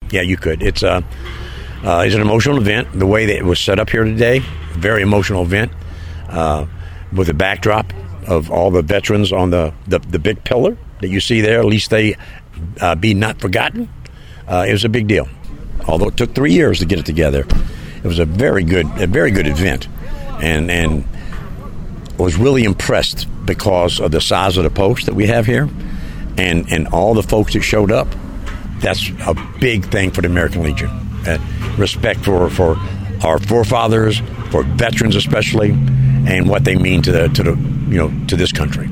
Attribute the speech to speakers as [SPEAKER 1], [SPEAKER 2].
[SPEAKER 1] Yeah, you could. It's an emotional event. The way that it was set up here today, very emotional event, with a backdrop of all the veterans on the big pillar that you see there. At least they be not forgotten. It was a big deal. Although it took 3 years to get it together, it was a very good event, and was really impressed because of the size of the post that we have here, and all the folks that showed up. That's a big thing for the American Legion. Respect for our forefathers, for veterans especially, and what they mean to this country.